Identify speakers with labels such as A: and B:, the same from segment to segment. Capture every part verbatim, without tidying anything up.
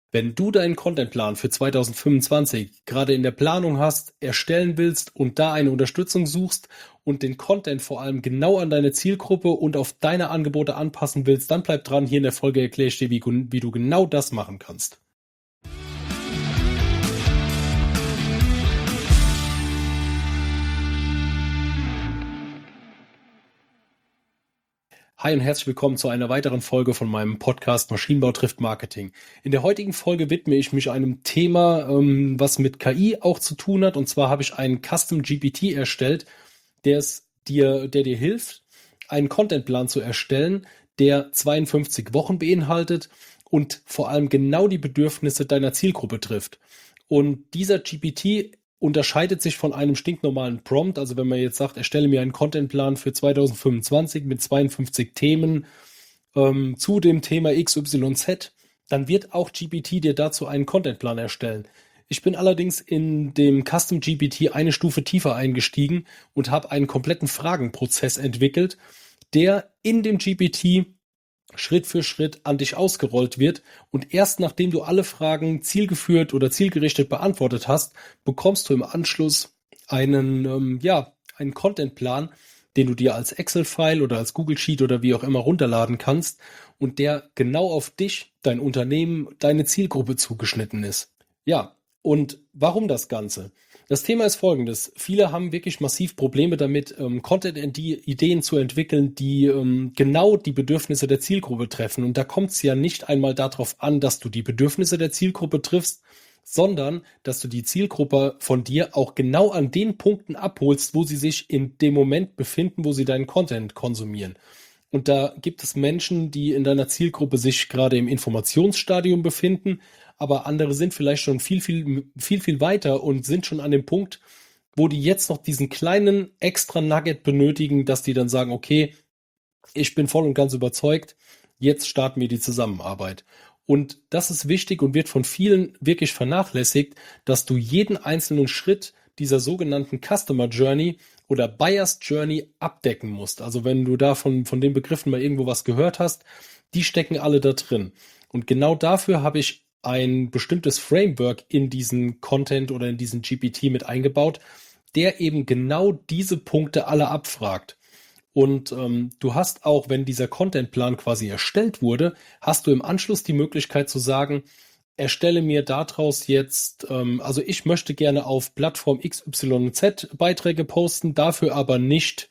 A: Wenn du deinen Contentplan für zweitausendfünfundzwanzig gerade in der Planung hast, erstellen willst und da eine Unterstützung suchst und den Content vor allem genau an deine Zielgruppe und auf deine Angebote anpassen willst, dann bleib dran. Hier in der Folge erkläre ich dir, wie, wie du genau das machen kannst. Hi und herzlich willkommen zu einer weiteren Folge von meinem Podcast Maschinenbau trifft Marketing. In der heutigen Folge widme ich mich einem Thema, ähm, was mit K I auch zu tun hat. Und zwar habe ich einen Custom G P T erstellt, der es dir, der dir hilft, einen Contentplan zu erstellen, der zweiundfünfzig Wochen beinhaltet und vor allem genau die Bedürfnisse deiner Zielgruppe trifft. Und dieser G P T unterscheidet sich von einem stinknormalen Prompt. Also wenn man jetzt sagt, erstelle mir einen Contentplan für zweitausendfünfundzwanzig mit zweiundfünfzig Themen ähm, zu dem Thema X Y Z, dann wird auch G P T dir dazu einen Contentplan erstellen. Ich bin allerdings in dem Custom G P T eine Stufe tiefer eingestiegen und habe einen kompletten Fragenprozess entwickelt, der in dem G P T Schritt für Schritt an dich ausgerollt wird, und erst nachdem du alle Fragen zielgeführt oder zielgerichtet beantwortet hast, bekommst du im Anschluss einen, ähm, ja, einen Contentplan, den du dir als Excel-File oder als Google Sheet oder wie auch immer runterladen kannst und der genau auf dich, dein Unternehmen, deine Zielgruppe zugeschnitten ist. Ja, und warum das Ganze? Das Thema ist folgendes. Viele haben wirklich massiv Probleme damit, ähm, Content-Ideen zu entwickeln, die ähm, genau die Bedürfnisse der Zielgruppe treffen. Und da kommt es ja nicht einmal darauf an, dass du die Bedürfnisse der Zielgruppe triffst, sondern dass du die Zielgruppe von dir auch genau an den Punkten abholst, wo sie sich in dem Moment befinden, wo sie deinen Content konsumieren. Und da gibt es Menschen, die in deiner Zielgruppe sich gerade im Informationsstadium befinden, aber andere sind vielleicht schon viel, viel, viel, viel weiter und sind schon an dem Punkt, wo die jetzt noch diesen kleinen extra Nugget benötigen, dass die dann sagen, okay, ich bin voll und ganz überzeugt, jetzt starten wir die Zusammenarbeit. Und das ist wichtig und wird von vielen wirklich vernachlässigt, dass du jeden einzelnen Schritt dieser sogenannten Customer Journey oder Buyer's Journey abdecken musst. Also wenn du da von, von den Begriffen mal irgendwo was gehört hast, die stecken alle da drin. Und genau dafür habe ich ein bestimmtes Framework in diesen Content oder in diesen G P T mit eingebaut, der eben genau diese Punkte alle abfragt. Und ähm, du hast auch, wenn dieser Contentplan quasi erstellt wurde, hast du im Anschluss die Möglichkeit zu sagen, erstelle mir daraus jetzt, ähm, also ich möchte gerne auf Plattform X Y Z Beiträge posten, dafür aber nicht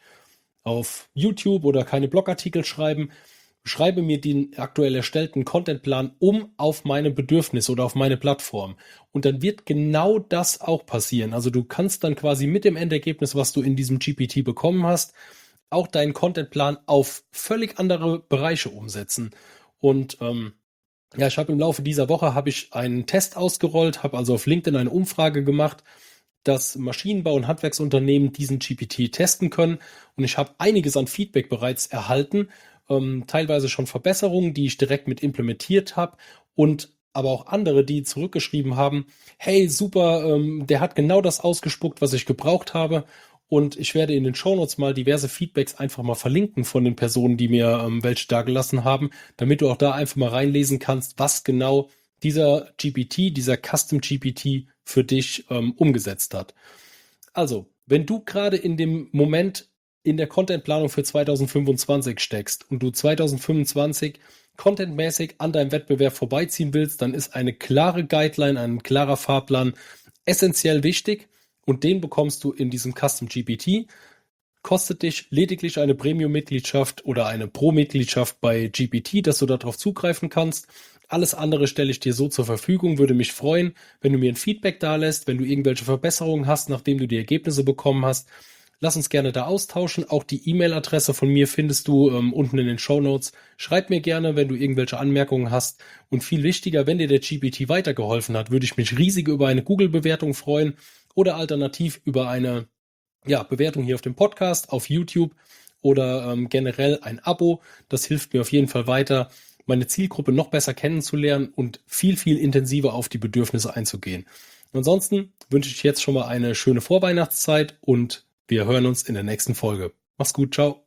A: auf YouTube oder keine Blogartikel schreiben. Schreibe mir den aktuell erstellten Contentplan um auf meine Bedürfnisse oder auf meine Plattform. Und dann wird genau das auch passieren. Also du kannst dann quasi mit dem Endergebnis, was du in diesem G P T bekommen hast, auch deinen Contentplan auf völlig andere Bereiche umsetzen. Und ähm, ja, ich habe im Laufe dieser Woche habe ich einen Test ausgerollt, habe also auf LinkedIn eine Umfrage gemacht, dass Maschinenbau- und Handwerksunternehmen diesen G P T testen können. Und ich habe einiges an Feedback bereits erhalten, ähm, teilweise schon Verbesserungen, die ich direkt mit implementiert habe, und aber auch andere, die zurückgeschrieben haben, hey, super, ähm, der hat genau das ausgespuckt, was ich gebraucht habe. Und ich werde in den Shownotes mal diverse Feedbacks einfach mal verlinken von den Personen, die mir ähm, welche dagelassen haben, damit du auch da einfach mal reinlesen kannst, was genau dieser G P T, dieser Custom G P T für dich ähm, umgesetzt hat. Also, wenn du gerade in dem Moment in der Contentplanung für zweitausendfünfundzwanzig steckst und du zweitausendfünfundzwanzig contentmäßig an deinem Wettbewerb vorbeiziehen willst, dann ist eine klare Guideline, ein klarer Fahrplan essentiell wichtig, und den bekommst du in diesem Custom G P T. Kostet dich lediglich eine Premium-Mitgliedschaft oder eine Pro-Mitgliedschaft bei G P T, dass du darauf zugreifen kannst. Alles andere stelle ich dir so zur Verfügung, würde mich freuen, wenn du mir ein Feedback da lässt, wenn du irgendwelche Verbesserungen hast, nachdem du die Ergebnisse bekommen hast. Lass uns gerne da austauschen. Auch die E-Mail-Adresse von mir findest du ähm, unten in den Shownotes. Schreib mir gerne, wenn du irgendwelche Anmerkungen hast. Und viel wichtiger, wenn dir der G P T weitergeholfen hat, würde ich mich riesig über eine Google-Bewertung freuen oder alternativ über eine ja, Bewertung hier auf dem Podcast, auf YouTube oder ähm, generell ein Abo. Das hilft mir auf jeden Fall weiter, meine Zielgruppe noch besser kennenzulernen und viel, viel intensiver auf die Bedürfnisse einzugehen. Ansonsten wünsche ich jetzt schon mal eine schöne Vorweihnachtszeit und wir hören uns in der nächsten Folge. Mach's gut, ciao.